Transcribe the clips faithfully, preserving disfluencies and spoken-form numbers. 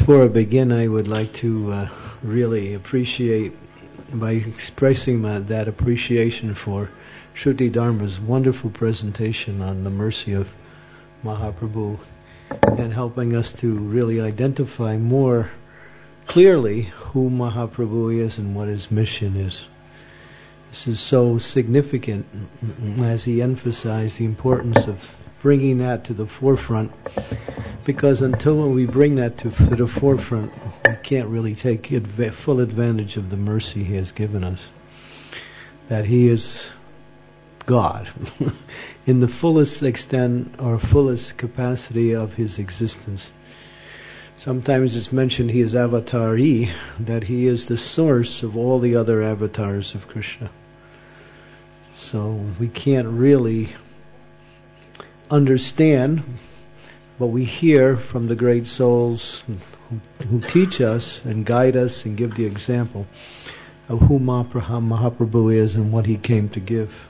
Before I begin, I would like to uh, really appreciate, by expressing my, that appreciation for Shruti Dharma's wonderful presentation on the mercy of Mahaprabhu and helping us to really identify more clearly who Mahaprabhu is and what his mission is. This is so significant as he emphasized the importance of bringing that to the forefront, because until we bring that to, to the forefront, we can't really take adv- full advantage of the mercy he has given us. That he is God in the fullest extent or fullest capacity of his existence. Sometimes it's mentioned he is avatari, that he is the source of all the other avatars of Krishna. So we can't really understand, but we hear from the great souls who, who teach us and guide us and give the example of who Mahaprabhu is and what he came to give.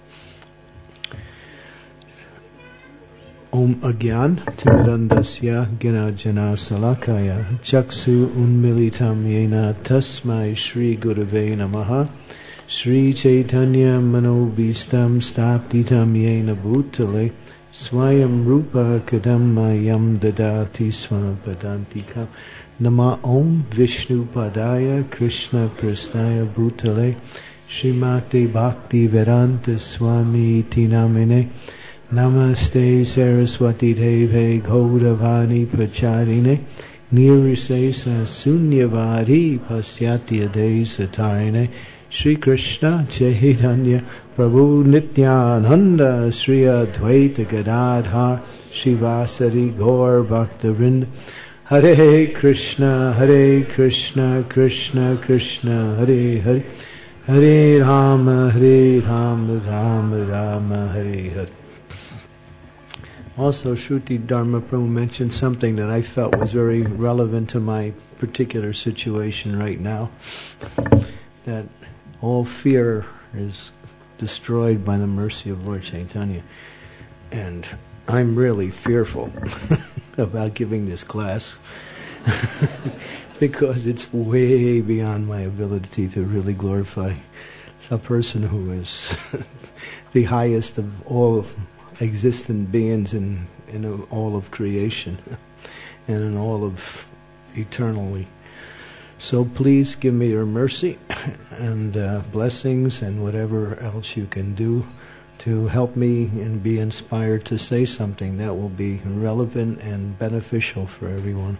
Om Agyan Timirandasya Gina Jana Salakaya Chaksu Unmilitam Yena Tasmai Shri Gurave Namaha Shri Chaitanya Manobhistam Staptitam Yena Bhutale Swayam Rupa Kadammayam Dadati Swapadantikam Nama Om Vishnu Padaya Krishna Prastaya Bhutale Srimati Bhakti Vedanta Swami Iti Namine Namaste Saraswati Deve Gaudavani Pacharine Nirisesa Sunyavadi Pastyatya Desatarine Shri Krishna Chaitanya Prabhu Nityananda Sri Advaita Gadadhar Shivasari Gaur Bhaktavind Hare Krishna Hare Krishna Krishna Krishna Hare Hare Hare Rama Hare Rama Rama Rama Hare Hare. Also, Shruti Dharma Prabhu mentioned something that I felt was very relevant to my particular situation right now. That all fear is destroyed by the mercy of Lord Chaitanya. And I'm really fearful about giving this class because it's way beyond my ability to really glorify a person who is the highest of all existent beings in, in all of creation and in all of eternally. So please give me your mercy and uh, blessings and whatever else you can do to help me and be inspired to say something that will be relevant and beneficial for everyone.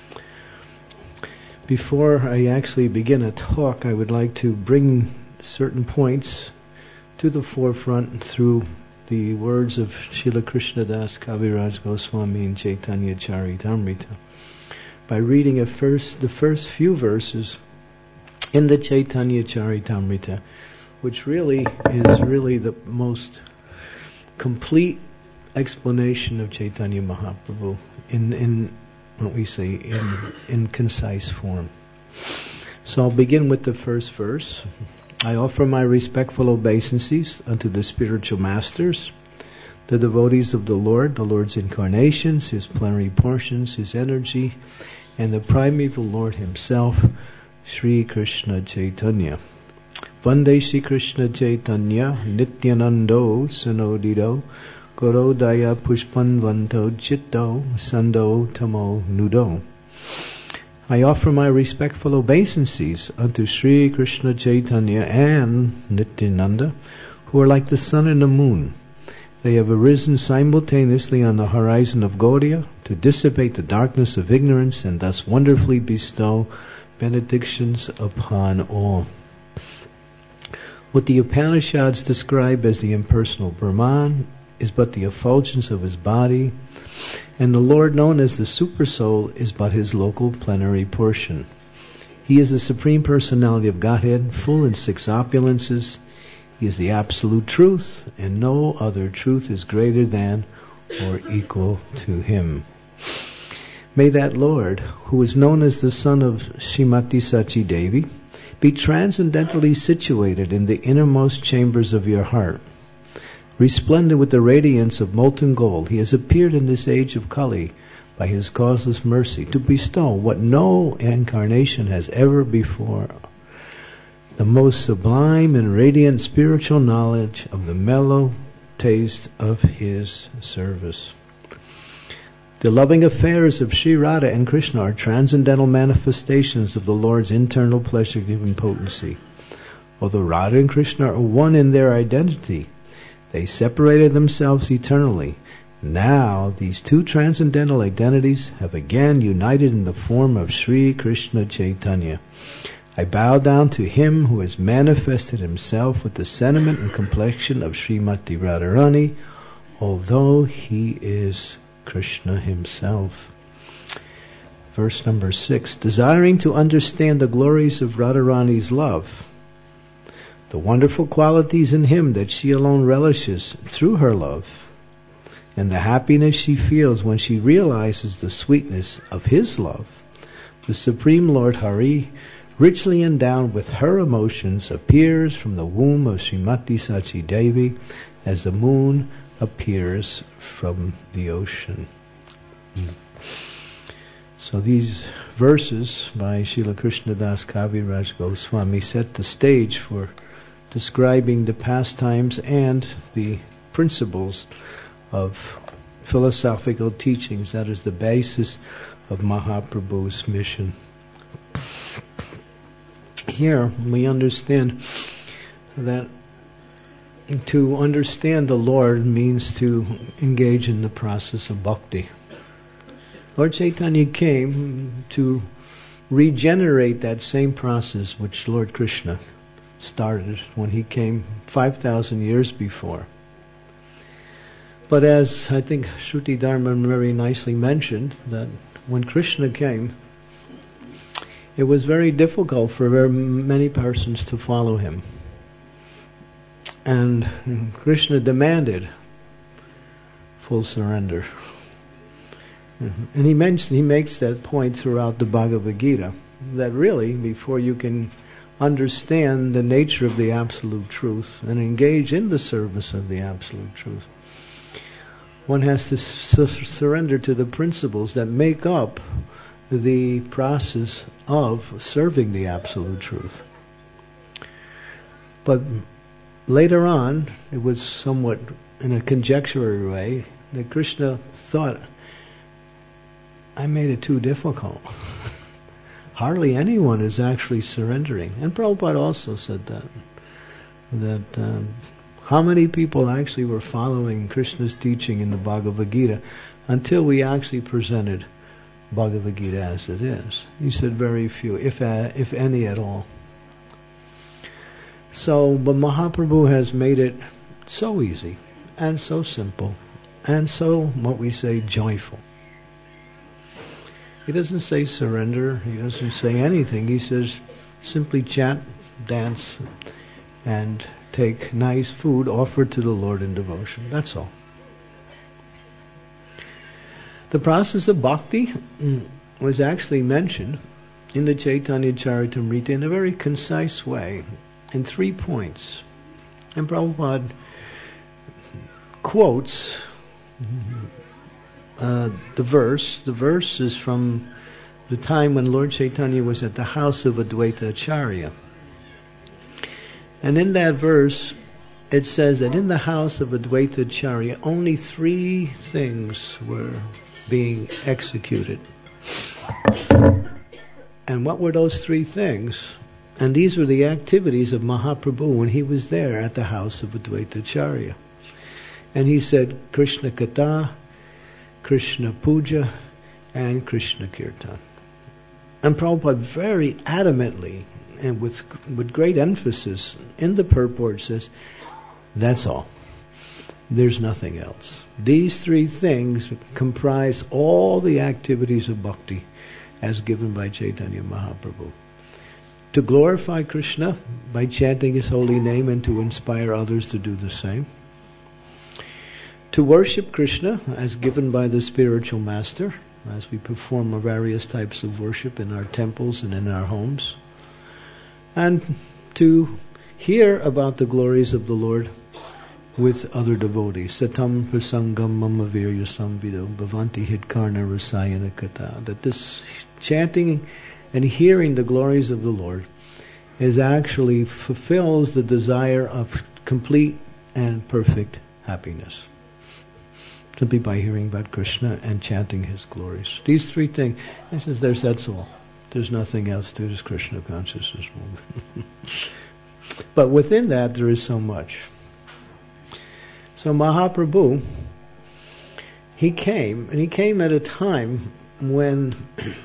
Before I actually begin a talk, I would like to bring certain points to the forefront through the words of Srila Krishnadas Kaviraj Goswami in Chaitanya Charitamrita by reading a first, the first few verses in the Chaitanya Charitamrita, which really is really the most complete explanation of Chaitanya Mahaprabhu in in what we say in in concise form. So I'll begin with the first verse. I offer my respectful obeisances unto the spiritual masters, the devotees of the Lord, the Lord's incarnations, His plenary portions, His energy, and the primeval Lord Himself, Sri Krishna Chaitanya. Vande Sri Krishna Chaitanya, Nityanando, Sanodido, Gorodaya Pushpanvanto Chitta, Sando Tamo Nudo. I offer my respectful obeisances unto Sri Krishna Chaitanya and Nityananda, who are like the sun and the moon. They have arisen simultaneously on the horizon of Gaudiya to dissipate the darkness of ignorance and thus wonderfully bestow benedictions upon all. What the Upanishads describe as the impersonal Brahman is but the effulgence of his body, and the Lord known as the Supersoul is but his local plenary portion. He is the Supreme Personality of Godhead, full in six opulences. He is the absolute truth, and no other truth is greater than or equal to him. May that Lord, who is known as the son of Srimati Sachi Devi, be transcendentally situated in the innermost chambers of your heart. Resplendent with the radiance of molten gold, he has appeared in this age of Kali by his causeless mercy, to bestow what no incarnation has ever before, the most sublime and radiant spiritual knowledge of the mellow taste of his service. The loving affairs of Sri Radha and Krishna are transcendental manifestations of the Lord's internal pleasure-giving potency. Although Radha and Krishna are one in their identity, they separated themselves eternally. Now, these two transcendental identities have again united in the form of Sri Krishna Chaitanya. I bow down to him who has manifested himself with the sentiment and complexion of Srimati Radharani, although he is Krishna himself. Verse number six. Desiring to understand the glories of Radharani's love, the wonderful qualities in him that she alone relishes through her love, and the happiness she feels when she realizes the sweetness of his love, the Supreme Lord Hari, richly endowed with her emotions, appears from the womb of Srimati Sachi Devi as the moon appears from the ocean. So these verses by Srila Krishnadas Kaviraj Goswami set the stage for describing the pastimes and the principles of philosophical teachings. That is the basis of Mahaprabhu's mission. Here we understand that to understand the Lord means to engage in the process of bhakti. Lord Chaitanya came to regenerate that same process which Lord Krishna started when he came five thousand years before. But as I think Shruti Dharma very nicely mentioned, that when Krishna came, it was very difficult for very many persons to follow him. And Krishna demanded full surrender. And he mentions, he makes that point throughout the Bhagavad Gita, that really, before you can understand the nature of the absolute truth and engage in the service of the absolute truth, one has to su- surrender to the principles that make up the process of serving the absolute truth. But later on, it was somewhat in a conjectural way that Krishna thought, I made it too difficult. Hardly anyone is actually surrendering. And Prabhupada also said that. That um, how many people actually were following Krishna's teaching in the Bhagavad Gita until we actually presented Bhagavad Gita as it is? He said very few, if uh, if any at all. So, but Mahaprabhu has made it so easy and so simple and so, what we say, joyful. He doesn't say surrender. He doesn't say anything. He says simply chant, dance, and take nice food offered to the Lord in devotion. That's all. The process of bhakti was actually mentioned in the Chaitanya Charitamrita in a very concise way, in three points. And Prabhupada quotes uh, the verse. The verse is from the time when Lord Chaitanya was at the house of Advaita Acharya. And in that verse, it says that in the house of Advaita Acharya, only three things were being executed. And what were those three things? And these were the activities of Mahaprabhu when he was there at the house of Advaita Acharya. And he said Krishna Katha, Krishna Puja, and Krishna Kirtan. And Prabhupada very adamantly and with with great emphasis in the purport says, that's all. There's nothing else. These three things comprise all the activities of bhakti as given by Chaitanya Mahaprabhu. To glorify Krishna by chanting his holy name and to inspire others to do the same. To worship Krishna as given by the spiritual master, as we perform various types of worship in our temples and in our homes. And to hear about the glories of the Lord with other devotees. Satam prasangam mama virya samvido bhavanti hidkarna rasayana kata. That this chanting and hearing the glories of the Lord is actually fulfills the desire of complete and perfect happiness. Simply by hearing about Krishna and chanting His glories. These three things. He says, there's that's all. There's nothing else to this Krishna consciousness movement. But within that there is so much. So Mahaprabhu, he came, and he came at a time when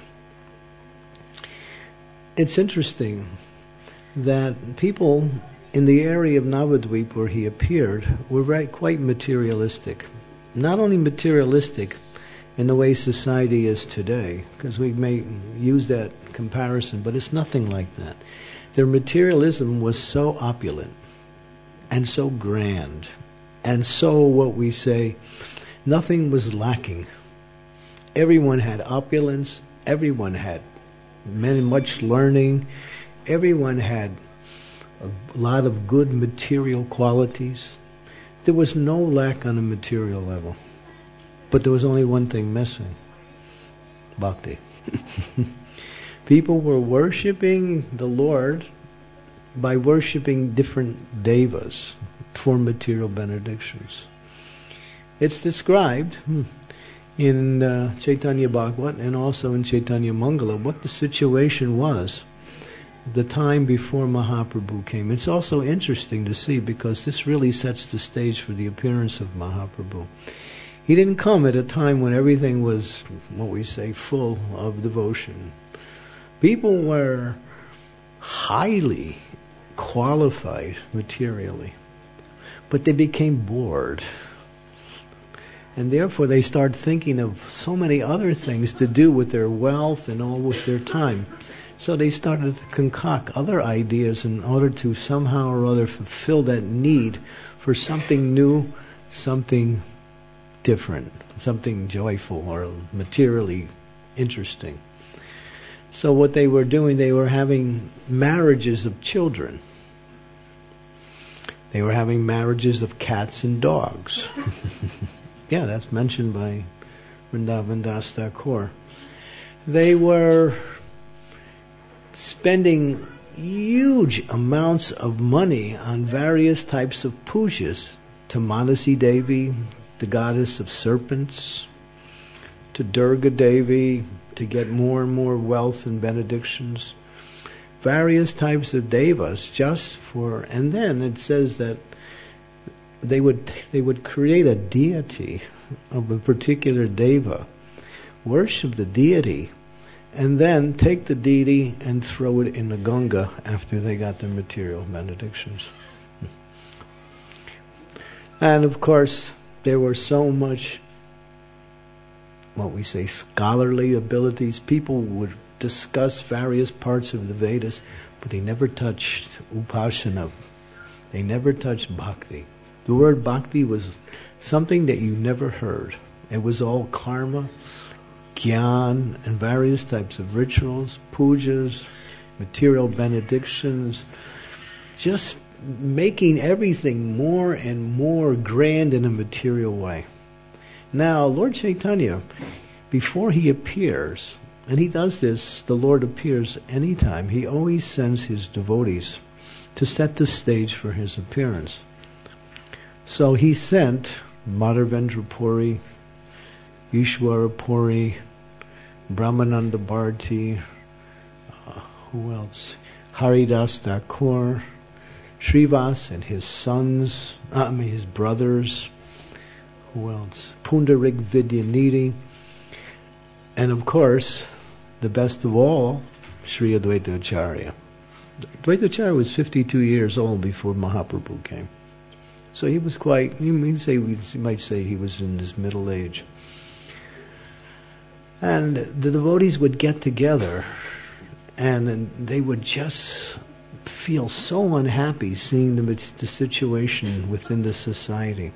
it's interesting that people in the area of Navadvip where he appeared were very, quite materialistic. Not only materialistic in the way society is today, because we may use that comparison, but it's nothing like that. Their materialism was so opulent and so grand and so, what we say, nothing was lacking. Everyone had opulence, everyone had many, much learning, everyone had a lot of good material qualities. There was no lack on a material level. But there was only one thing missing: bhakti. People were worshipping the Lord by worshipping different devas for material benedictions. It's described in uh, Chaitanya Bhagavat and also in Chaitanya Mangala what the situation was the time before Mahaprabhu came. It's also interesting to see because this really sets the stage for the appearance of Mahaprabhu. He didn't come at a time when everything was, what we say, full of devotion. People were highly qualified materially, but they became bored. And therefore they started thinking of so many other things to do with their wealth and all with their time. So they started to concoct other ideas in order to somehow or other fulfill that need for something new, something different, something joyful or materially interesting. So what they were doing, they were having marriages of children. They were having marriages of cats and dogs. Yeah, that's mentioned by Vrindavan Das Thakur. They were spending huge amounts of money on various types of pujas, to Manasi Devi, the goddess of serpents, to Durga Devi, to get more and more wealth and benedictions. Various types of devas just for, and then it says that they would they would create a deity of a particular deva, worship the deity, and then take the deity and throw it in the Ganga after they got their material benedictions. And of course, there were so much, what we say, scholarly abilities. People would discuss various parts of the Vedas, but they never touched Upasana. They never touched Bhakti. The word Bhakti was something that you never heard. It was all karma, Gyan, and various types of rituals, pujas, material benedictions, just making everything more and more grand in a material way. Now, Lord Chaitanya, before he appears, and he does this, the Lord appears anytime, he always sends his devotees to set the stage for his appearance. So he sent Madhavendra Puri, Ishwara Puri, Brahmananda Bharati, uh, who else? Haridas Thakur, Srivas and his sons, uh, I mean his brothers, who else? Pundarik Vidyanidhi, and of course, the best of all, Sri Advaita Acharya. Advaita Acharya was fifty-two years old before Mahaprabhu came. So he was quite, you might say, you might say he was in his middle age. And the devotees would get together and they would just feel so unhappy seeing the, the situation within the society.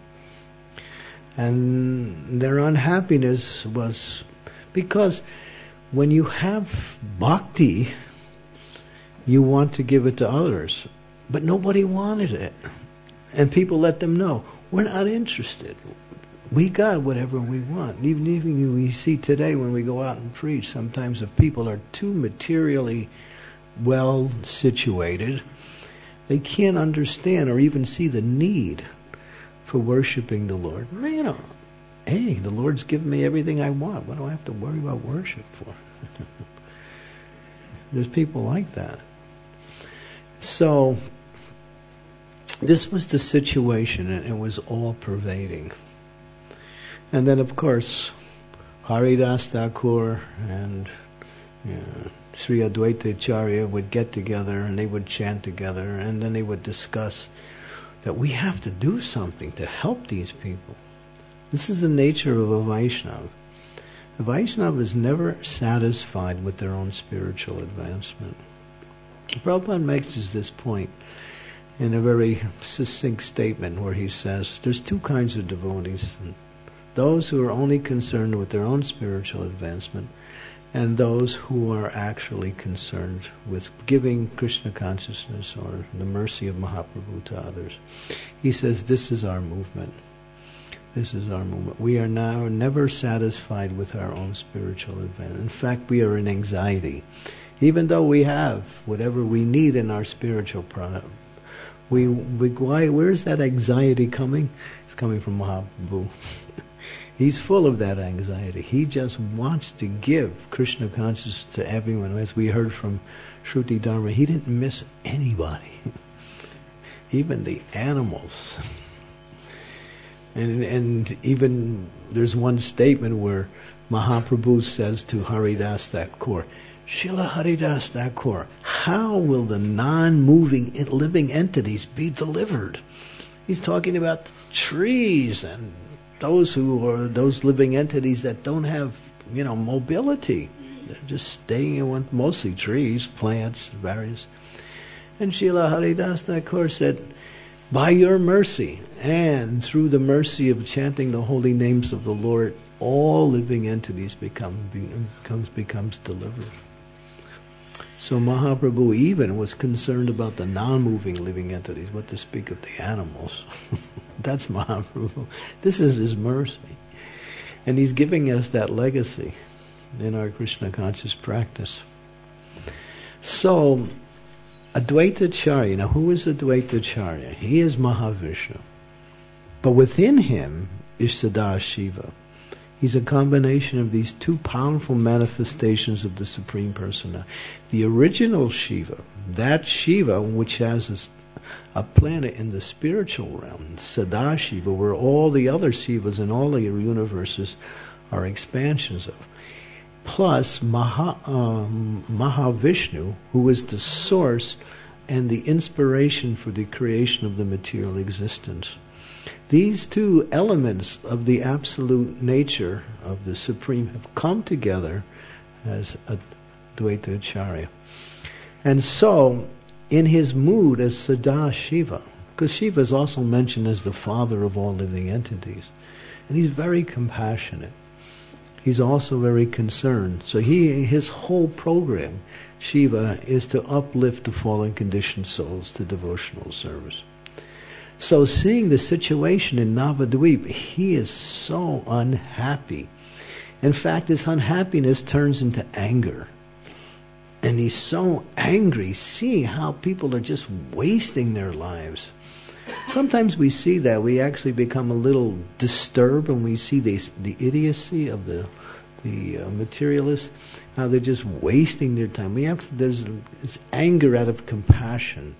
And their unhappiness was because when you have bhakti, you want to give it to others. But nobody wanted it. And people let them know, We're not interested. We got whatever we want. Even even we see today when we go out and preach, sometimes if people are too materially well situated, they can't understand or even see the need for worshiping the Lord. You know, hey, the Lord's given me everything I want. What do I have to worry about worship for? There's people like that. So, this was the situation, and it was all pervading. And then, of course, Haridas Thakur and you know, Sri Advaita Acharya would get together and they would chant together, and then they would discuss that we have to do something to help these people. This is the nature of a Vaishnava. The Vaishnava is never satisfied with their own spiritual advancement. Prabhupada makes us this point in a very succinct statement where he says there's two kinds of devotees. Those who are only concerned with their own spiritual advancement, and those who are actually concerned with giving Krishna consciousness or the mercy of Mahaprabhu to others. He says this is our movement. This is our movement. We are now never satisfied with our own spiritual advance. In fact, we are in anxiety. Even though we have whatever we need in our spiritual product, we, we why, where's that anxiety coming? It's coming from Mahaprabhu. He's full of that anxiety. He just wants to give Krishna consciousness to everyone. As we heard from Shruti Dharma, he didn't miss anybody. Even the animals. And and even there's one statement where Mahaprabhu says to Haridas Thakur, Srila Haridas Thakur, how will the non-moving living entities be delivered? He's talking about trees and those who are those living entities that don't have, you know, mobility. They're just staying in one, mostly trees, plants, various. And Srila Haridas Thakur said, by your mercy and through the mercy of chanting the holy names of the Lord, all living entities become becomes becomes delivered. So Mahaprabhu even was concerned about the non-moving living entities, what to speak of the animals. That's Mahaprabhu. This is his mercy. And he's giving us that legacy in our Krishna conscious practice. So, Advaita Acharya, now who is Advaita Acharya? He is Mahavishnu. But within him is Sadashiva. He's a combination of these two powerful manifestations of the Supreme Personality. The original Shiva, that Shiva which has a, a planet in the spiritual realm, Sadashiva, where all the other Shivas in all the universes are expansions of. Plus Maha, um, Mahavishnu, who is the source and the inspiration for the creation of the material existence. These two elements of the absolute nature of the Supreme have come together as Advaita Acharya. And so, in his mood as Sadashiva, because Shiva is also mentioned as the father of all living entities, and he's very compassionate. He's also very concerned. So he, his whole program, Shiva, is to uplift the fallen conditioned souls to devotional service. So seeing the situation in Navadvip, he is so unhappy. In fact, his unhappiness turns into anger. And he's so angry seeing how people are just wasting their lives. Sometimes we see that. We actually become a little disturbed when we see the, the idiocy of the the uh, materialists. How they're just wasting their time. We have to, there's this anger out of compassion.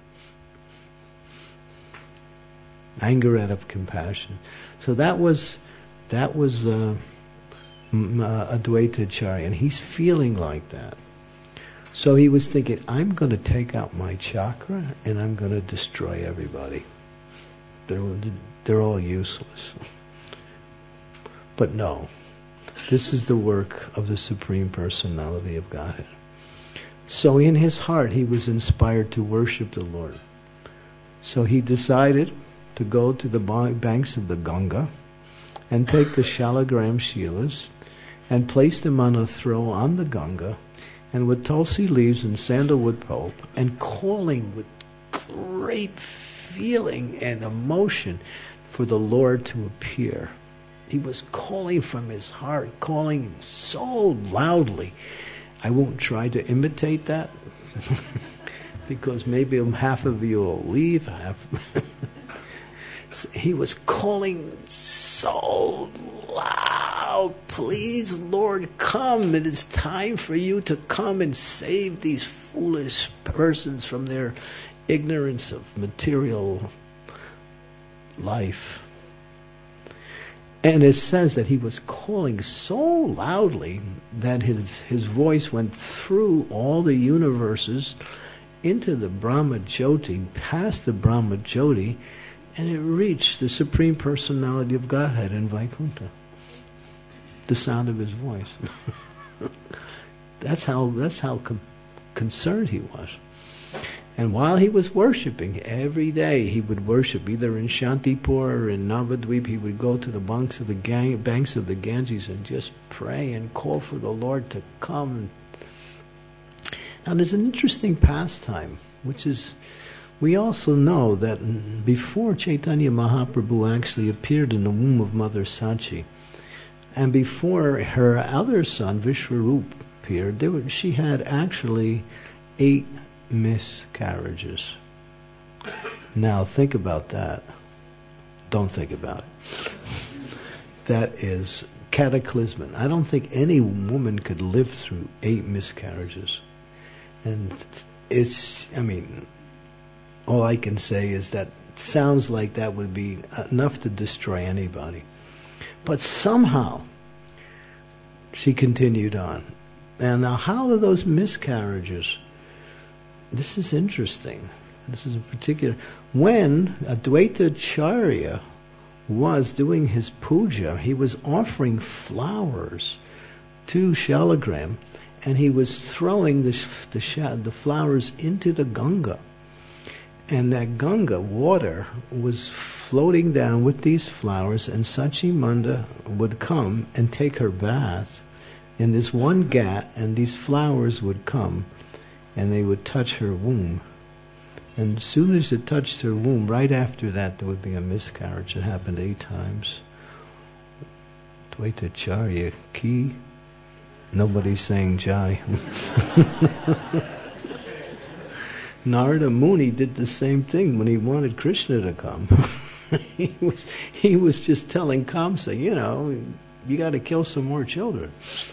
Anger out of compassion. So that was that was uh, uh, Advaita Acharya, and he's feeling like that. So he was thinking, I'm going to take out my chakra and I'm going to destroy everybody. They're, they're all useless. But no, this is the work of the Supreme Personality of Godhead. So in his heart, he was inspired to worship the Lord. So he decided to go to the banks of the Ganga and take the Shalagram Shilas and place them on a throw on the Ganga, and with tulsi leaves and sandalwood pulp, and calling with great feeling and emotion for the Lord to appear. He was calling from his heart, calling so loudly. I won't try to imitate that because maybe half of you will leave. Half he was calling so loud, please, Lord, come. It is time for you to come and save these foolish persons from their ignorance of material life. And it says that he was calling so loudly that his, his voice went through all the universes into the Brahma Jyoti, past the Brahma Jyoti, and it reached the Supreme Personality of Godhead in Vaikuntha. The sound of his voice. That's how that's how com- concerned he was. And while he was worshiping, every day he would worship, either in Shantipur or in Navadvip. He would go to the banks of the gang, banks of the Ganges and just pray and call for the Lord to come. Now there's an interesting pastime, which is, we also know that before Chaitanya Mahaprabhu actually appeared in the womb of Mother Sachi, and before her other son Vishwarup appeared, there were, she had actually eight miscarriages. Now think about that. Don't think about it. That is cataclysmic. I don't think any woman could live through eight miscarriages. And it's, I mean, all I can say is that sounds like that would be enough to destroy anybody. But somehow she continued on. And now how are those miscarriages? This is interesting. This is a particular... When Advaita Acharya was doing his puja, he was offering flowers to Shalagram, and he was throwing the, the, the flowers into the Ganga. And that Ganga water was floating down with these flowers, and Sachimanda would come and take her bath in this one ghat, and these flowers would come and they would touch her womb. And as soon as it touched her womb, right after that there would be a miscarriage. It happened eight times. Advaita Acharya ki. Nobody's saying Jai. Narada Muni did the same thing when he wanted Krishna to come. he was he was just telling Kamsa, you know, you got to kill some more children.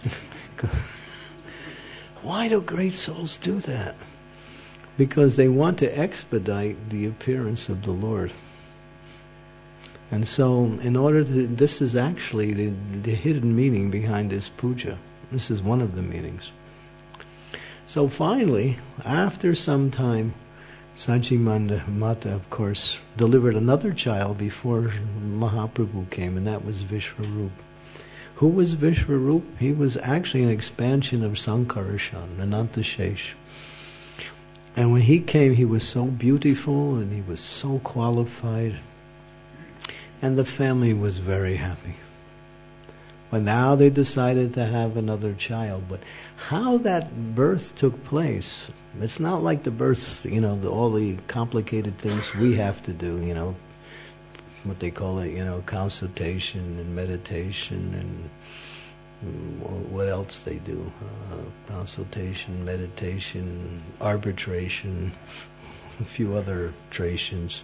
Why do great souls do that? Because they want to expedite the appearance of the Lord. And so, in order to, this is actually the, the hidden meaning behind this puja. This is one of the meanings. So finally, after some time, Sachimanda Mata, of course, delivered another child before Mahaprabhu came, and that was Vishwarup. Who was Vishwarup? He was actually an expansion of Sankarshan, Anantashesh. And when he came, he was so beautiful and he was so qualified. And the family was very happy. But now they decided to have another child. But how that birth took place, it's not like the birth, you know, the, all the complicated things we have to do, you know, what they call it, you know, consultation and meditation and what else they do. Uh, consultation, meditation, arbitration, a few other trations.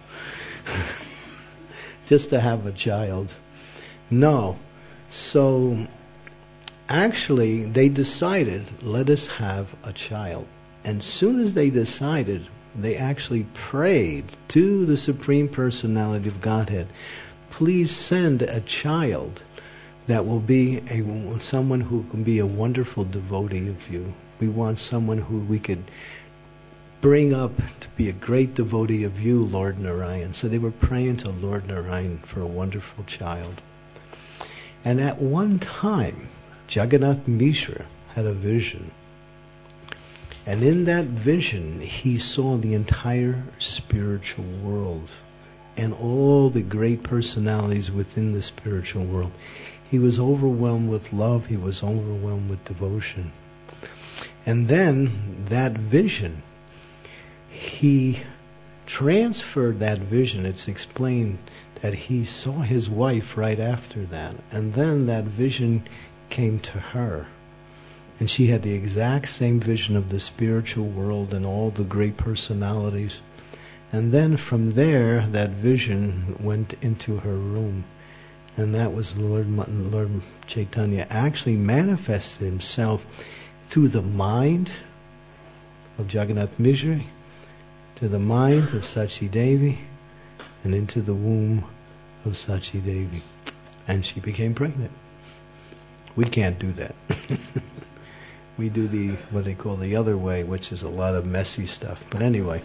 Just to have a child. No. So, actually, they decided, let us have a child. And soon as they decided, they actually prayed to the Supreme Personality of Godhead, please send a child that will be a, someone who can be a wonderful devotee of you. We want someone who we could bring up to be a great devotee of you, Lord Narayan. So they were praying to Lord Narayan for a wonderful child. And at one time, Jagannath Mishra had a vision. And in that vision, he saw the entire spiritual world and all the great personalities within the spiritual world. He was overwhelmed with love. He was overwhelmed with devotion. And then that vision, he transferred that vision. It's explained that he saw his wife right after that, and then that vision came to her. And she had the exact same vision of the spiritual world and all the great personalities. And then from there, that vision went into her room. And that was Lord, Lord Chaitanya actually manifested himself through the mind of Jagannath Mishra, to the mind of Sachi Devi, and into the womb of Sachi Devi. And she became pregnant. We can't do that. We do the, what they call the other way, which is a lot of messy stuff. But anyway,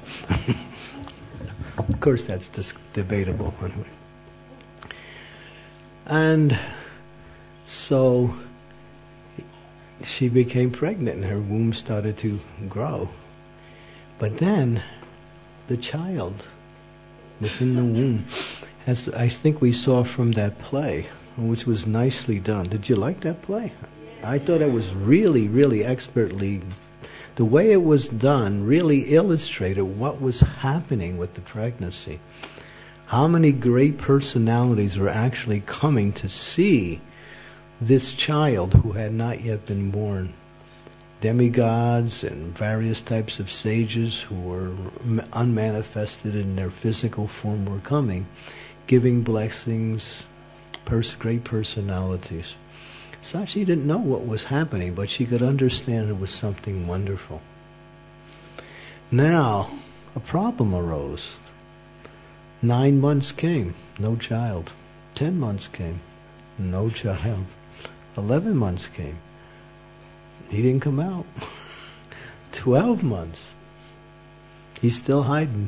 of course that's dis- debatable. Anyway. And so she became pregnant and her womb started to grow. But then the child within the womb, as I think we saw from that play, which was nicely done. Did you like that play? I thought it was really, really expertly, the way it was done really illustrated what was happening with the pregnancy. How many great personalities were actually coming to see this child who had not yet been born. Demigods and various types of sages who were unmanifested in their physical form were coming, giving blessings, pers- great personalities. Sachi didn't know what was happening, but she could understand it was something wonderful. Now, a problem arose. Nine months came, no child. Ten months came, no child. Eleven months came. He didn't come out. Twelve months. He's still hiding.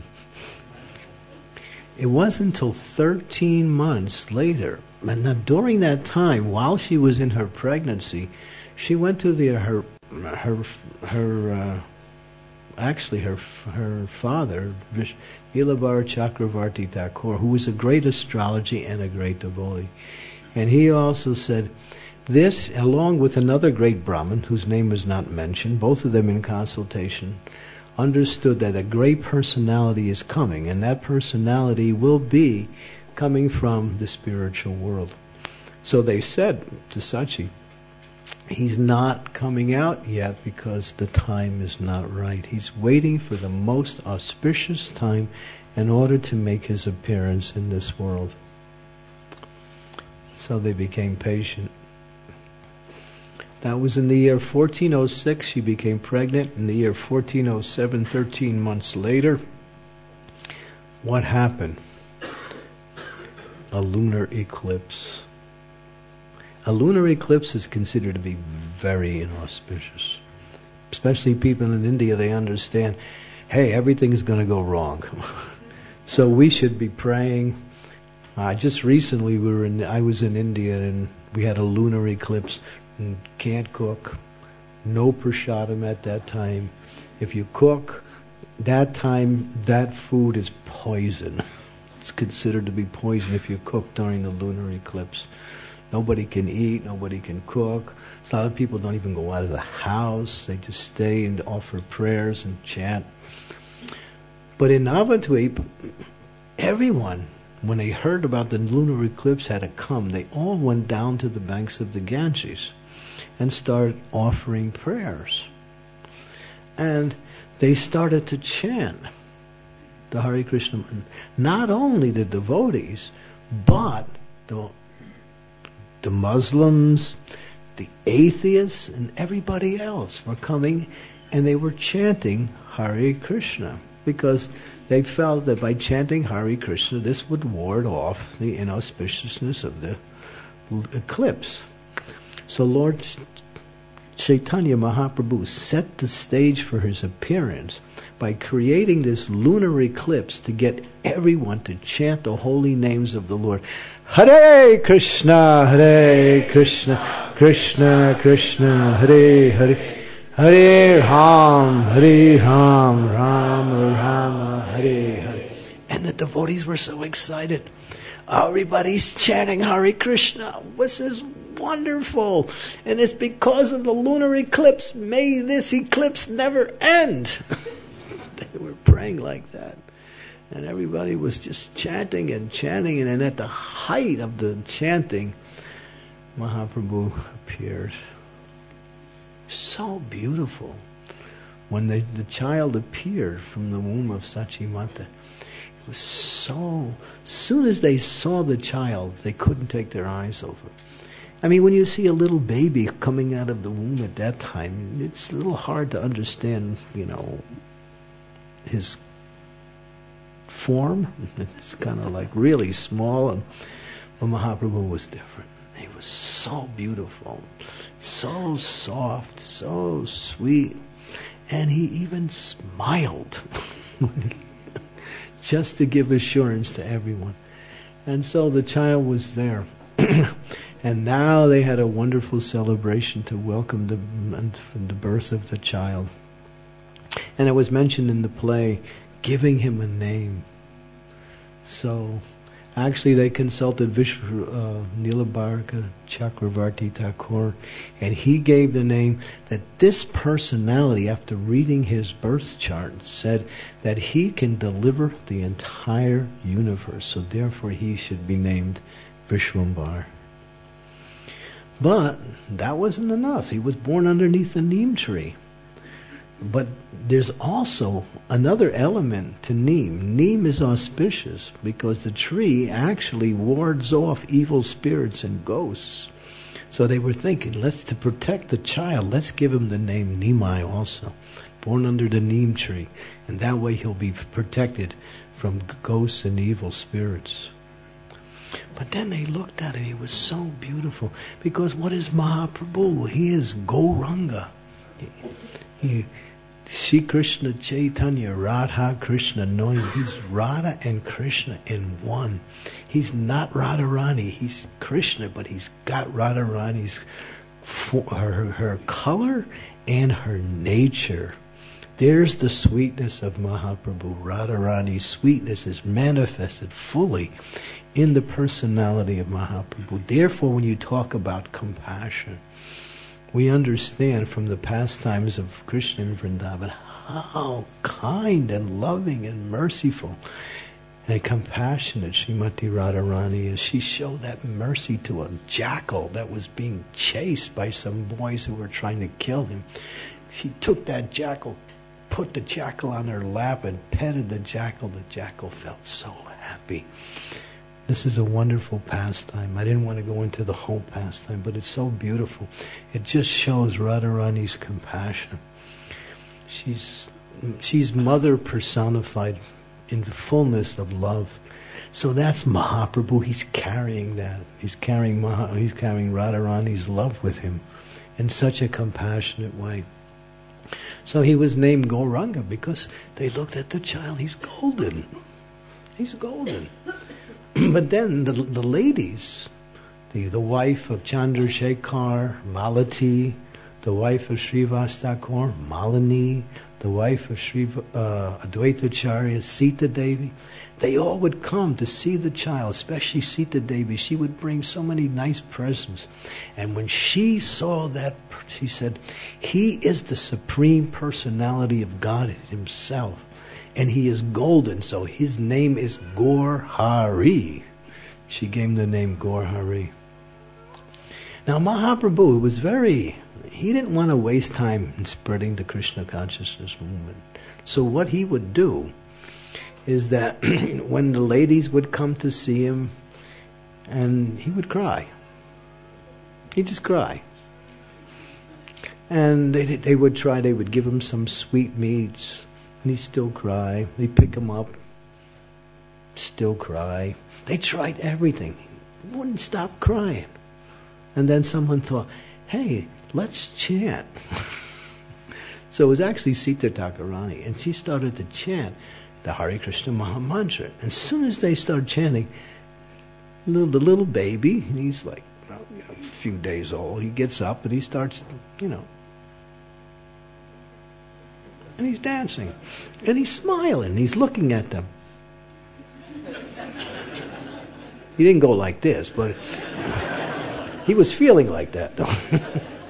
It wasn't until thirteen months later, and now during that time, while she was in her pregnancy, she went to the her her her uh, actually her her father, Ilabar Chakravarti Thakur, who was a great astrologer and a great devotee, and he also said, this, along with another great Brahmin whose name is not mentioned, both of them in consultation, understood that a great personality is coming, and that personality will be coming from the spiritual world. So they said to Sachi, he's not coming out yet because the time is not right. He's waiting for the most auspicious time in order to make his appearance in this world. So they became patient. That was in the year fourteen oh six, she became pregnant. In the year fourteen oh seven, thirteen months later, what happened? A lunar eclipse. A lunar eclipse is considered to be very inauspicious. Especially people in India, they understand, hey, everything's going to go wrong. So we should be praying. Uh, just recently, we were in. I was in India and we had a lunar eclipse. And can't cook, no prasadam at that time. If you cook, that time, that food is poison. It's considered to be poison if you cook during the lunar eclipse. Nobody can eat, nobody can cook. A lot of people don't even go out of the house. They just stay and offer prayers and chant. But in Navadvip, everyone, when they heard about the lunar eclipse had to come, they all went down to the banks of the Ganges and started offering prayers. And they started to chant the Hare Krishna. Not only the devotees, but the, the Muslims, the atheists, and everybody else were coming and they were chanting Hare Krishna because they felt that by chanting Hare Krishna, this would ward off the inauspiciousness of the eclipse. So Lord Chaitanya Mahaprabhu set the stage for his appearance by creating this lunar eclipse to get everyone to chant the holy names of the Lord. Hare Krishna, Hare Krishna, Krishna Krishna, Hare Hare, Hare Ram, Hare Ram, Ram Rama, Hare Hare. And the devotees were so excited. Everybody's chanting Hare Krishna. This is wonderful. And it's because of the lunar eclipse. May this eclipse never end. They were praying like that. And everybody was just chanting and chanting, and then at the height of the chanting, Mahaprabhu appeared. So beautiful. When the, the child appeared from the womb of Sachimata, it was so... As soon as they saw the child, they couldn't take their eyes off it. I mean, when you see a little baby coming out of the womb at that time, it's a little hard to understand, you know, his form. It's kind of like really small, and but Mahaprabhu was different. He was so beautiful, so soft, so sweet, and he even smiled just to give assurance to everyone. And so the child was there. And now they had a wonderful celebration to welcome the, the birth of the child. And it was mentioned in the play, giving him a name. So, actually they consulted Vishnu, uh, Nilabharaka Chakravarti Thakur, and he gave the name that this personality, after reading his birth chart, said that he can deliver the entire universe. So therefore he should be named Vishwambar. But that wasn't enough. He was born underneath a neem tree. But there's also another element to neem. Neem is auspicious because the tree actually wards off evil spirits and ghosts. So they were thinking, let's to protect the child, let's give him the name Nimai also, born under the neem tree, and that way he'll be protected from ghosts and evil spirits. But then they looked at him, he was so beautiful, because what is Mahaprabhu? He is Gauranga. He, he, Shri Krishna Chaitanya, Radha Krishna, knowing he's Radha and Krishna in one. He's not Radharani, he's Krishna, but he's got Radharani's her, her color and her nature. There's the sweetness of Mahaprabhu. Radharani's sweetness is manifested fully in the personality of Mahaprabhu. Therefore, when you talk about compassion, we understand from the pastimes of Krishna in Vrindavan how kind and loving and merciful and compassionate Srimati Radharani is. She showed that mercy to a jackal that was being chased by some boys who were trying to kill him. She took that jackal, put the jackal on her lap and petted the jackal. The jackal felt so happy. This is a wonderful pastime. I didn't want to go into the whole pastime, but it's so beautiful. It just shows Radharani's compassion. She's she's mother personified in the fullness of love. So that's Mahaprabhu. He's carrying that. He's carrying Maha, he's carrying Radharani's love with him in such a compassionate way. So he was named Gauranga because they looked at the child. He's golden. He's golden. But then the the ladies, the, the wife of Chandrasekhar, Malati, the wife of Srivas Thakur, Malini, the wife of Sri uh, Advaitacharya, Sita Devi, they all would come to see the child, especially Sita Devi. She would bring so many nice presents. And when she saw that, she said, he is the supreme personality of God himself. And he is golden, so his name is Gaur Hari. She gave him the name Gaur Hari. Now Mahaprabhu was very, he didn't want to waste time in spreading the Krishna consciousness movement. So what he would do is that when the ladies would come to see him, and he would cry. He'd just cry. And they they would try, they would give him some sweetmeats, and he'd still cry. They'd pick him up, still cry. They tried everything. He wouldn't stop crying. And then someone thought, hey, let's chant. So it was actually Sita Thakurani, and she started to chant the Hare Krishna Maha Mantra. And as soon as they started chanting, little, the little baby, and he's like well, you know, a few days old, he gets up and he starts, you know, and he's dancing. And he's smiling. He's looking at them. He didn't go like this, but he was feeling like that, though.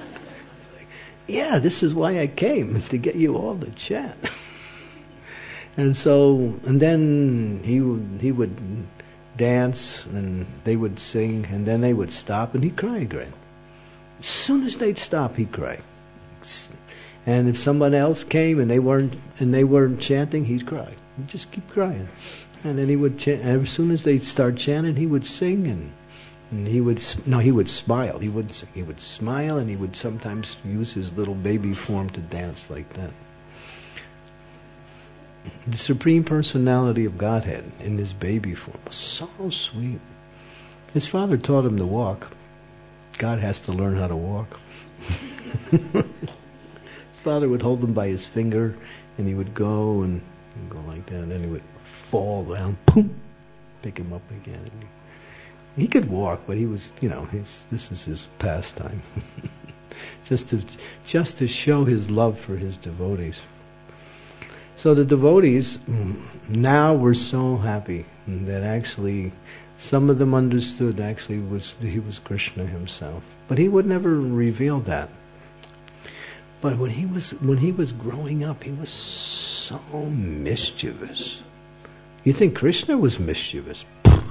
Like, yeah, this is why I came, to get you all to chant. And so, and then he would, he would dance, and they would sing, and then they would stop, and he'd cry again. As soon as they'd stop, he'd cry. And if someone else came and they weren't and they weren't chanting, he'd cry. He'd just keep crying. And then he would chant. And as soon as they'd start chanting, he would sing, and, and he would no, he would smile. He wouldn't sing. He would smile, and he would sometimes use his little baby form to dance like that. The Supreme Personality of Godhead in his baby form was so sweet. His father taught him to walk. God has to learn how to walk. His father would hold him by his finger, and he would go and, and go like that, and then he would fall down, boom, pick him up again. And he, he could walk, but he was, you know, his, this is his pastime. just to just to show his love for his devotees. So the devotees now were so happy that actually some of them understood actually was he was Krishna himself. But he would never reveal that. But when he was when he was growing up, he was so mischievous. You think Krishna was mischievous?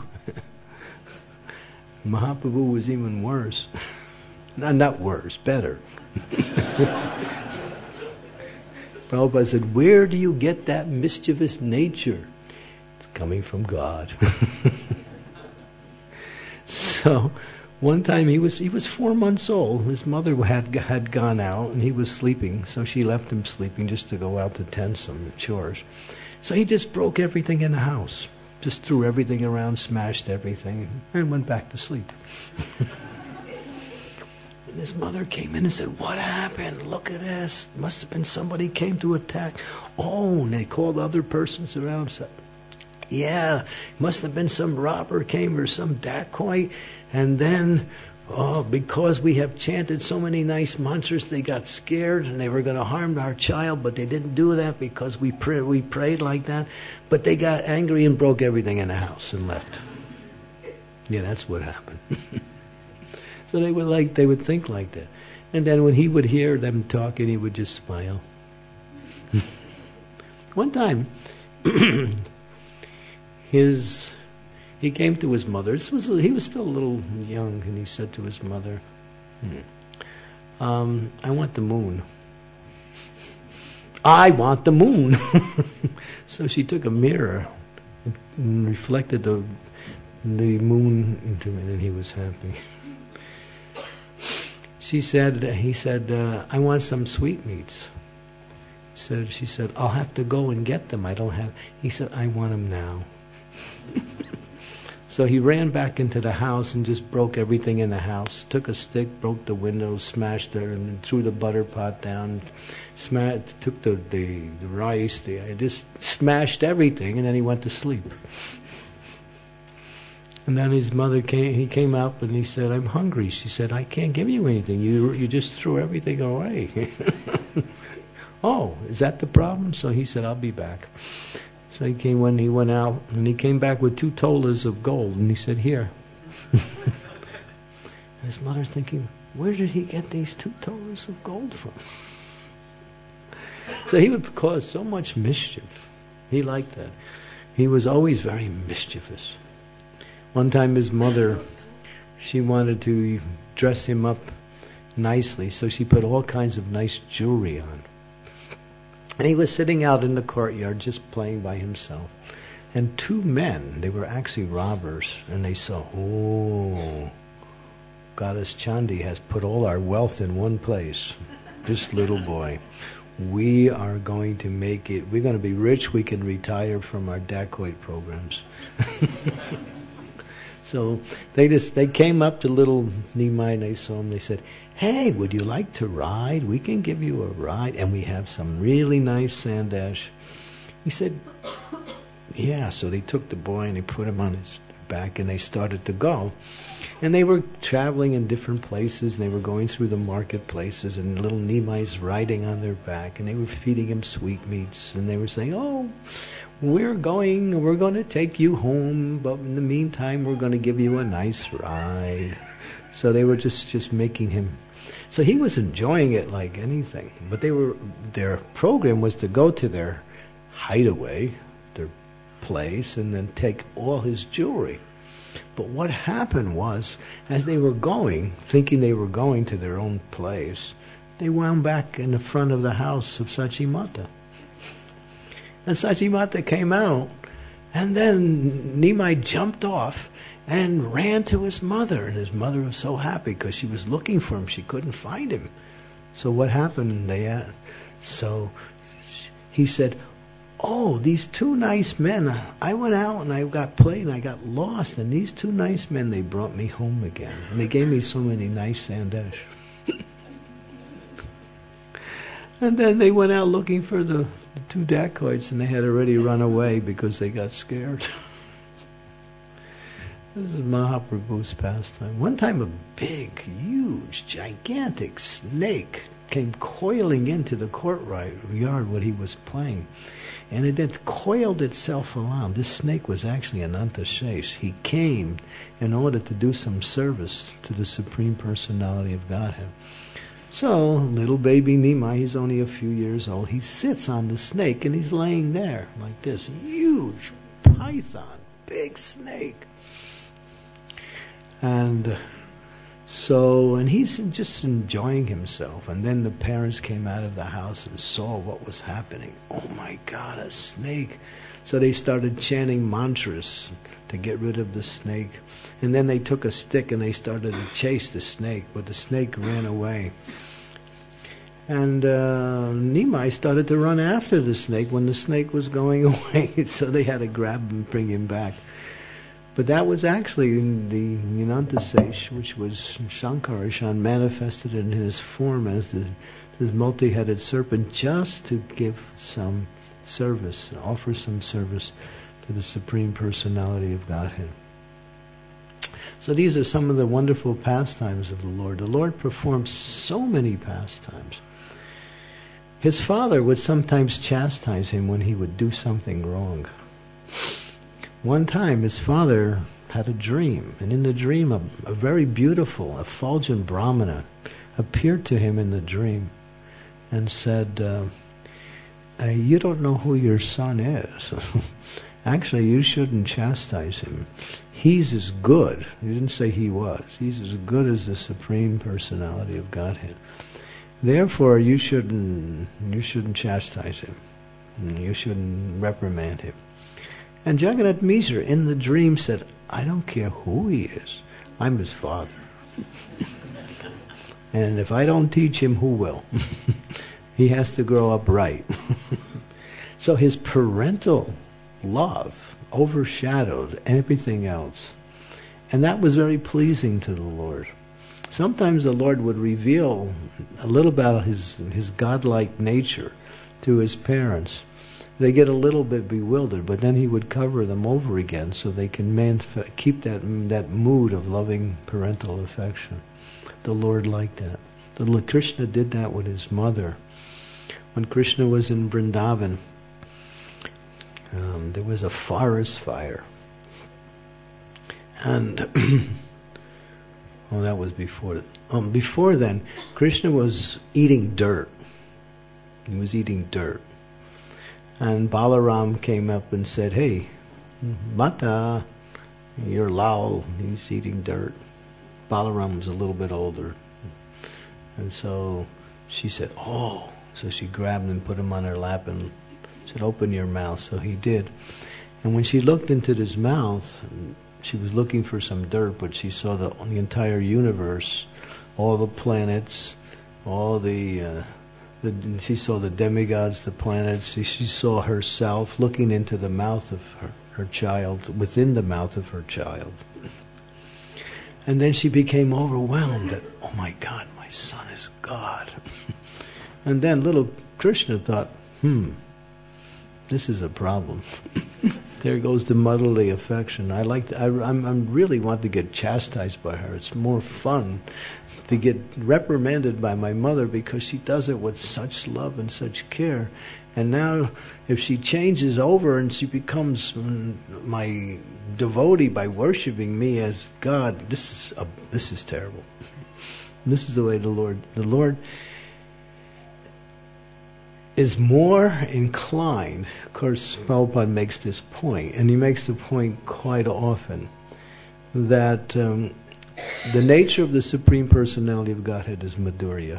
Mahaprabhu was even worse. Not, not worse, better. Prabhupada said, where do you get that mischievous nature? It's coming from God. So, one time he was he was four months old. His mother had had gone out and he was sleeping, so she left him sleeping just to go out to tend some chores. So he just broke everything in the house, just threw everything around, smashed everything, and went back to sleep. And his mother came in and said, what happened? Look at this. Must have been somebody came to attack. Oh, and they called other persons around. Said, yeah, must have been some robber came or some dacoit. And then, oh, because we have chanted so many nice mantras, they got scared and they were going to harm our child, but they didn't do that because we pray, we prayed like that. But they got angry and broke everything in the house and left. Yeah, that's what happened. So they would like they would think like that. And then when he would hear them talking, he would just smile. One time, his he came to his mother. This was he was still a little young, and he said to his mother, hmm, um, "I want the moon." I want the moon. So she took a mirror and reflected the the moon into it, and he was happy. She said, he said, uh, I want some sweetmeats. So she said, I'll have to go and get them. I don't have. He said, I want them now. So he ran back into the house and just broke everything in the house. Took a stick, broke the window, smashed her, and threw the butter pot down. Smashed, took the, the, the rice, the, I just smashed everything, and then he went to sleep. And then his mother came, he came up and he said, I'm hungry. She said, I can't give you anything. You you just threw everything away. Oh, is that the problem? So he said, I'll be back. So he came when he went out, and he came back with two tolas of gold, and he said, here. His mother thinking, where did he get these two tolas of gold from? So he would cause so much mischief. He liked that. He was always very mischievous. One time his mother, she wanted to dress him up nicely, so she put all kinds of nice jewelry on. And he was sitting out in the courtyard just playing by himself. And two men, they were actually robbers, and they saw, oh, Goddess Chandi has put all our wealth in one place. This little boy. We are going to make it, we're going to be rich, we can retire from our dacoit programs. So they just they came up to little Nimai and they saw him. They said, hey, would you like to ride? We can give you a ride, and we have some really nice sandash. He said, yeah. So they took the boy and they put him on his back and they started to go. And they were traveling in different places, and they were going through the marketplaces, and little Nimai's riding on their back, and they were feeding him sweetmeats, and they were saying, oh, we're going, we're going to take you home, but in the meantime, we're going to give you a nice ride. So they were just, just making him. So he was enjoying it like anything. But they were, their program was to go to their hideaway, their place, and then take all his jewelry. But what happened was, as they were going, thinking they were going to their own place, they wound back in the front of the house of Sachimata. And Sachimata came out, and then Nimai jumped off and ran to his mother. And his mother was so happy because she was looking for him. She couldn't find him. So what happened? They uh, so he said, "Oh, these two nice men. I went out and I got played and I got lost. And these two nice men, they brought me home again. And they gave me so many nice sandesh." And then they went out looking for the, the two dacoits, and they had already run away because they got scared. This is Mahaprabhu's pastime. One time a big, huge, gigantic snake came coiling into the courtyard where he was playing. And it had coiled itself around. This snake was actually Ananta Shesh. He came in order to do some service to the Supreme Personality of Godhead. So, little baby Nimai, he's only a few years old, he sits on the snake and he's laying there like this. Huge python, big snake. And so, and he's just enjoying himself. And then the parents came out of the house and saw what was happening. Oh my God, a snake. So they started chanting mantras to get rid of the snake. And then they took a stick and they started to chase the snake, but the snake ran away. And uh, Nimai started to run after the snake when the snake was going away. So they had to grab him and bring him back. But that was actually the Anantasesh, which was Shankarishan, manifested in his form as the this multi-headed serpent, just to give some service, offer some service to the Supreme Personality of Godhead. So these are some of the wonderful pastimes of the Lord. The Lord performs so many pastimes. His father would sometimes chastise him when he would do something wrong. One time his father had a dream, and in the dream a, a very beautiful, effulgent Brahmana appeared to him in the dream and said, uh, uh, you don't know who your son is. Actually, you shouldn't chastise him. He's as good. He didn't say he was. He's as good as the Supreme Personality of Godhead. Therefore, you shouldn't you shouldn't chastise him. You shouldn't reprimand him. And Jagannath Mishra in the dream said, I don't care who he is. I'm his father. And if I don't teach him, who will? He has to grow up right. So his parental love overshadowed everything else. And that was very pleasing to the Lord. Sometimes the Lord would reveal a little about his his godlike nature to his parents. They get a little bit bewildered, but then he would cover them over again so they can manf- keep that that mood of loving parental affection. The Lord liked that. The Krishna did that with his mother. When Krishna was in Vrindavan, um, there was a forest fire. And, well, that was before. Um, before then, Krishna was eating dirt. He was eating dirt. And Balaram came up and said, hey, Mata, you're Lal, he's eating dirt. Balaram was a little bit older. And so she said, oh. So she grabbed him and put him on her lap and said, open your mouth. So he did. And when she looked into his mouth, she was looking for some dirt, but she saw the, the entire universe, all the planets, all the... Uh, The, she saw the demigods, the planets. She, she saw herself looking into the mouth of her, her child, within the mouth of her child. And then she became overwhelmed that, oh my God, my son is God. And then little Krishna thought, hmm, this is a problem. There goes the motherly affection. I like. To, I I'm, I'm really want to get chastised by her. It's more fun to get reprimanded by my mother because she does it with such love and such care. And now if she changes over and she becomes my devotee by worshiping me as God, this is a, this is terrible. This is the way the Lord, the Lord, is more inclined, of course Prabhupada makes this point, and he makes the point quite often, that um, the nature of the Supreme Personality of Godhead is Madhurya,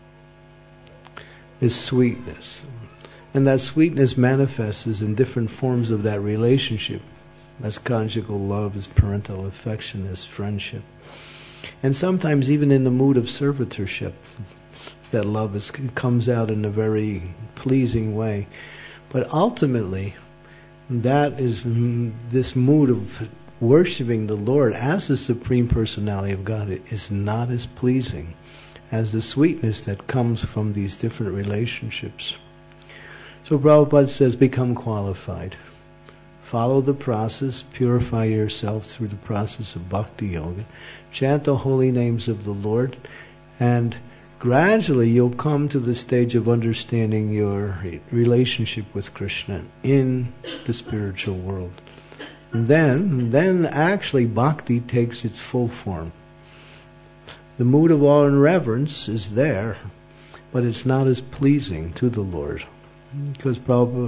is sweetness. And that sweetness manifests in different forms of that relationship, as conjugal love, as parental affection, as friendship. And sometimes even in the mood of servitorship, that love is, comes out in a very pleasing way. But ultimately, that is mm, this mood of worshiping the Lord as the Supreme Personality of God is not as pleasing as the sweetness that comes from these different relationships. So Prabhupada says, become qualified. Follow the process, purify yourself through the process of bhakti yoga. Chant the holy names of the Lord, and gradually you'll come to the stage of understanding your relationship with Krishna in the spiritual world. And then, then actually bhakti takes its full form. The mood of awe and reverence is there, but it's not as pleasing to the Lord. Because Prabhupada,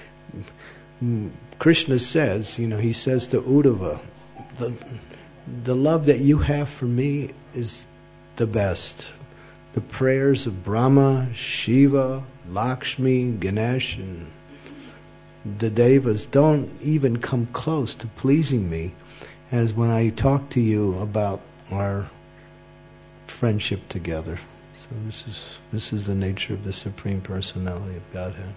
Krishna says, you know, he says to Uddhava, the, the love that you have for me is the best. The prayers of Brahma, Shiva, Lakshmi, Ganesh, and the Devas don't even come close to pleasing me as when I talk to you about our friendship together. So this is this is the nature of the Supreme Personality of Godhead.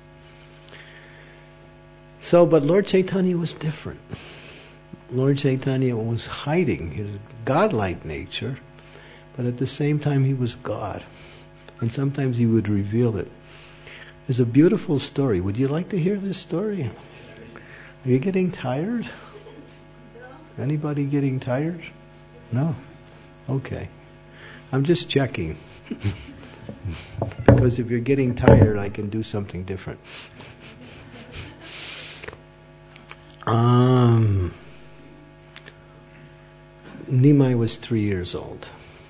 So, but Lord Chaitanya was different. Lord Chaitanya was hiding his godlike nature, but at the same time he was God. And sometimes he would reveal it. There's a beautiful story. Would you like to hear this story? Are you getting tired? Anybody getting tired? No? Okay. I'm just checking. Because if you're getting tired, I can do something different. Um, Nimai was three years old.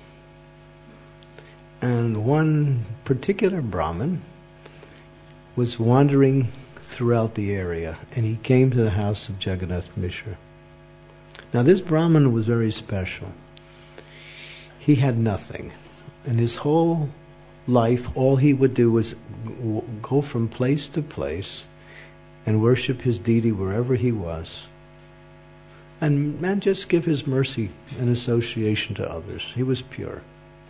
And one particular Brahmin was wandering throughout the area, and he came to the house of Jagannath Mishra. Now this Brahmin was very special. He had nothing. And his whole life, all he would do was go from place to place and worship his deity wherever he was. And, and just give his mercy and association to others. He was pure.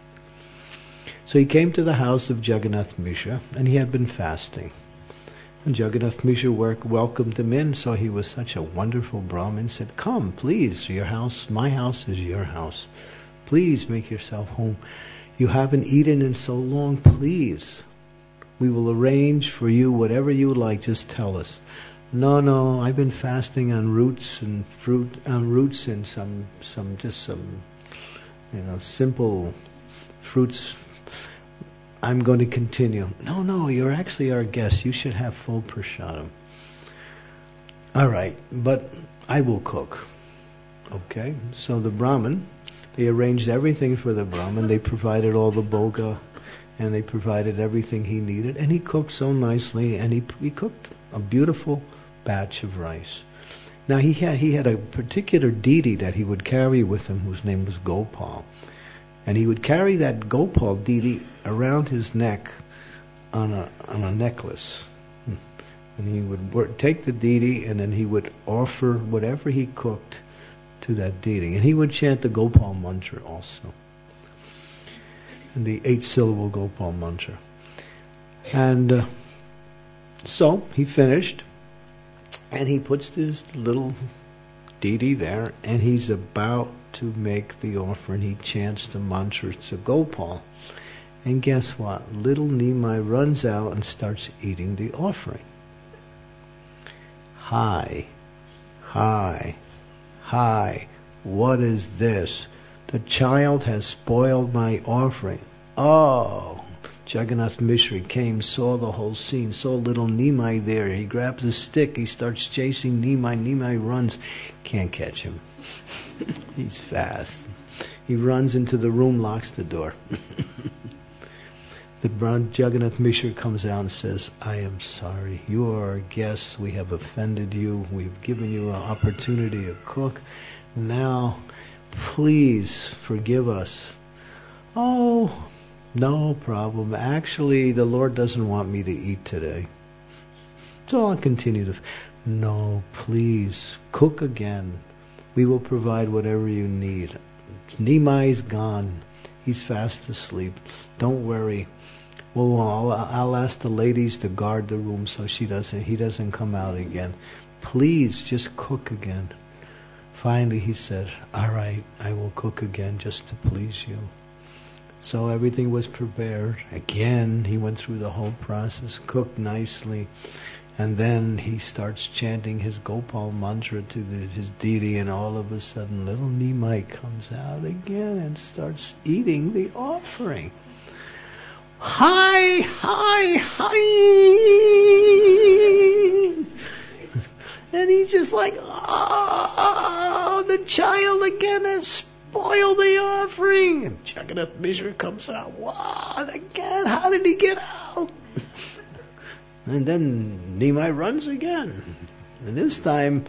So he came to the house of Jagannath Mishra, and he had been fasting. And Jagannath Mishra welcomed him in, so he was such a wonderful Brahmin, said, "Come, please, your house, my house is your house. Please make yourself home. You haven't eaten in so long, please. We will arrange for you whatever you like, just tell us." No, no, I've been fasting on roots and fruit, on roots and some, some, just some, you know, simple fruits. I'm going to continue. No, no, you're actually our guest. You should have full prasadam. All right, but I will cook. Okay, so the Brahmin, they arranged everything for the Brahmin. They provided all the bhoga, and they provided everything he needed. And he cooked so nicely, and he he cooked a beautiful batch of rice. Now he had he had a particular deity that he would carry with him, whose name was Gopal, and he would carry that Gopal deity around his neck on a on a necklace, and he would work, take the deity, and then he would offer whatever he cooked to that deity, and he would chant the Gopal mantra also, and the eight-syllable Gopal mantra. And uh, so he finished, and he puts this little deity there, and he's about to make the offering. He chants the mantra to Gopal, and guess what? Little Nimai runs out and starts eating the offering. Hi, hi. Hi, what is this? The child has spoiled my offering. Oh, Jagannath Mishra came, saw the whole scene, saw little Nimai there. He grabs a stick, he starts chasing Nimai. Nimai runs, can't catch him. He's fast. He runs into the room, locks the door. the Jagannath Mishra comes out and says, I am sorry. You are our guests. We have offended you. We've given you an opportunity to cook. Now, please forgive us. Oh, no problem. Actually, the Lord doesn't want me to eat today. So I'll continue to... No, please, cook again. We will provide whatever you need. Nimai's gone. He's fast asleep. Don't worry. Well, I'll, I'll ask the ladies to guard the room so she doesn't. He doesn't come out again. Please, just cook again. Finally, he said, all right, I will cook again just to please you. So everything was prepared. Again, he went through the whole process, cooked nicely. And then he starts chanting his Gopal mantra to the, his deity, and all of a sudden little Nimai comes out again and starts eating the offering. Hi, hi, hi! And he's just like, oh, the child again has spoiled the offering. And Jagannath Mishra comes out, what, again? How did he get out? And then Nimai runs again. And this time,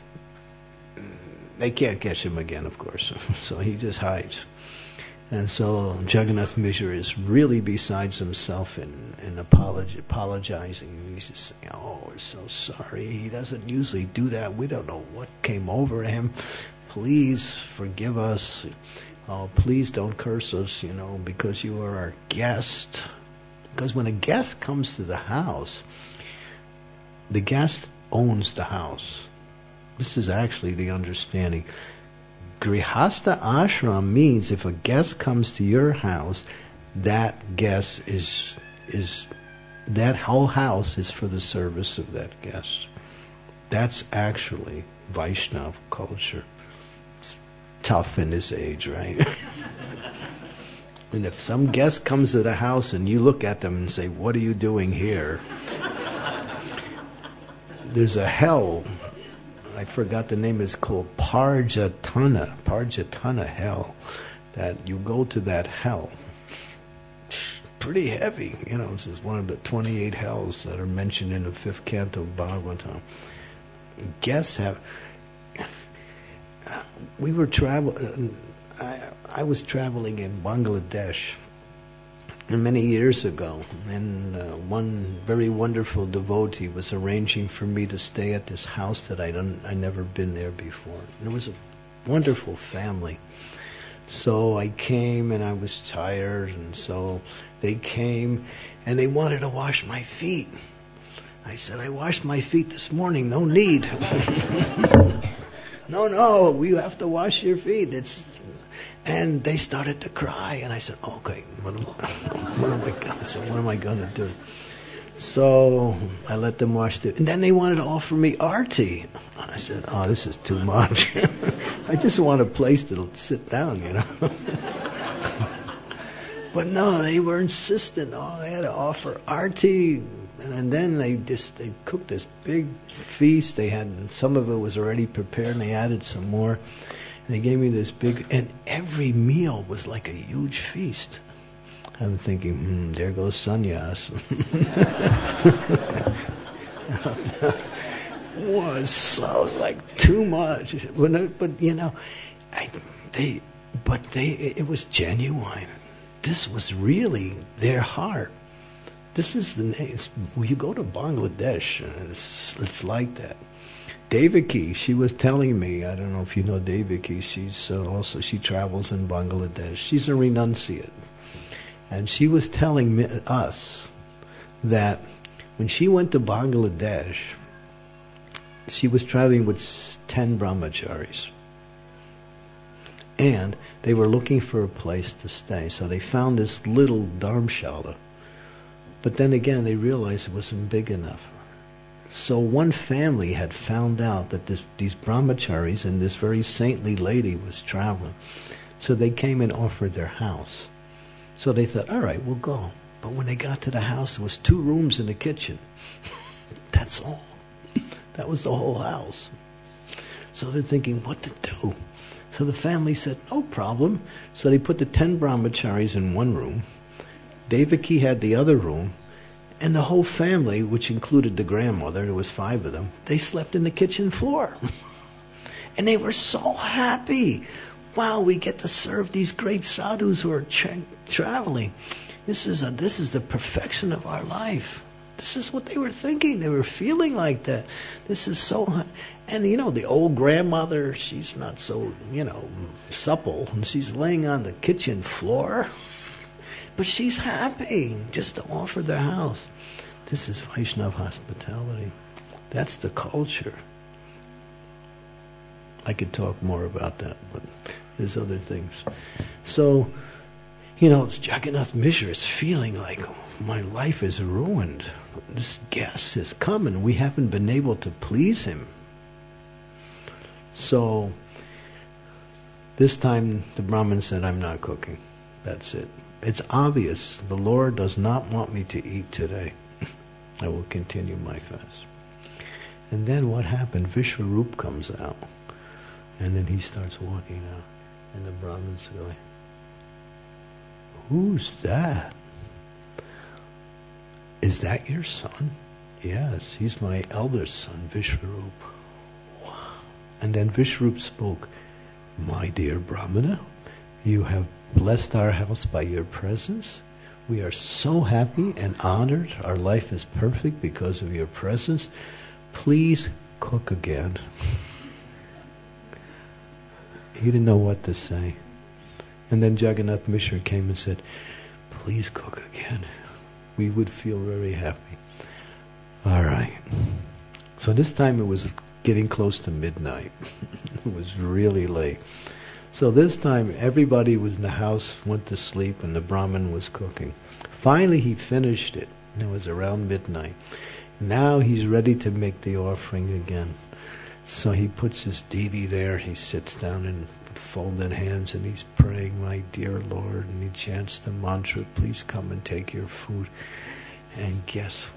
they can't catch him again, of course. So he just hides. And so Jagannath Mishra is really besides himself in, in apologi- apologizing. He's just saying, oh, we're so sorry. He doesn't usually do that. We don't know what came over him. Please forgive us. Oh, please don't curse us, you know, because you are our guest. Because when a guest comes to the house, the guest owns the house. This is actually the understanding. Grihastha ashram means if a guest comes to your house, that guest is is that whole house is for the service of that guest. That's actually Vaishnava culture. It's tough in this age, right? And if some guest comes to the house and you look at them and say, what are you doing here? There's a hell, I forgot the name, it's called Parjatana, Parjatana hell, that you go to that hell. Pretty heavy, you know, this is one of the twenty-eight hells that are mentioned in the fifth canto of Bhagavatam. Guests have, we were traveling, I, I was traveling in Bangladesh many years ago, and uh, one very wonderful devotee was arranging for me to stay at this house that I'd un- I'd never been there before. And it was a wonderful family. So I came and I was tired, and so they came and they wanted to wash my feet. I said, I washed my feet this morning, no need. no, no, we have to wash your feet. It's And they started to cry, and I said, okay, what am, what am I going to what am I going to do? So I let them wash it. And then they wanted to offer me arti. And I said, oh, this is too much. I just want a place to sit down, you know. But no, they were insistent. Oh, they had to offer arti. And then they just they cooked this big feast. They had, some of it was already prepared, and they added some more. And they gave me this big, and every meal was like a huge feast. I'm thinking, hmm, there goes sannyas. Was so like too much. But, but you know, I, they, but they, it was genuine. This was really their heart. This is the name. When you go to Bangladesh, it's, it's like that. Devaki, she was telling me, I don't know if you know Devaki, she's uh, also, she travels in Bangladesh. She's a renunciate. And she was telling me, us that when she went to Bangladesh, she was traveling with ten brahmacharis. And they were looking for a place to stay. So they found this little dharamshala. But then again, they realized it wasn't big enough. So one family had found out that this, these brahmacharis and this very saintly lady was traveling. So they came and offered their house. So they thought, all right, we'll go. But when they got to the house, there was two rooms in the kitchen. That's all. That was the whole house. So they're thinking, what to do? So the family said, no problem. So they put the ten brahmacharis in one room, Devaki had the other room, and the whole family, which included the grandmother, there was five of them, they slept in the kitchen floor. And they were so happy. Wow, we get to serve these great sadhus who are tra- traveling. This is a, this is the perfection of our life. This is what they were thinking. They were feeling like that. This is so... And, you know, the old grandmother, she's not so, you know, supple. And she's laying on the kitchen floor. But she's happy just to offer their house. This is Vaishnava hospitality. That's the culture. I could talk more about that, but there's other things. So, you know, Jagannath Mishra is feeling like, oh, my life is ruined. This guest has come and we haven't been able to please him. So, this time the Brahmin said, I'm not cooking. That's it. It's obvious the Lord does not want me to eat today. I will continue my fast. And then what happened? Vishwarup comes out. And then he starts walking out. And the Brahmin's going, who's that? Is that your son? Yes, he's my eldest son, Vishwarup. Wow. And then Vishwarup spoke, my dear Brahmana, you have blessed our house by your presence. We are so happy and honored. Our life is perfect because of your presence. Please cook again. He didn't know what to say. And then Jagannath Mishra came and said, please cook again. We would feel very happy. All right. So this time it was getting close to midnight. It was really late. So this time everybody was in the house, went to sleep, and the Brahmin was cooking. Finally he finished it. It was around midnight. Now he's ready to make the offering again. So he puts his deity there, he sits down in folded hands and he's praying, my dear Lord, and he chants the mantra, please come and take your food. And guess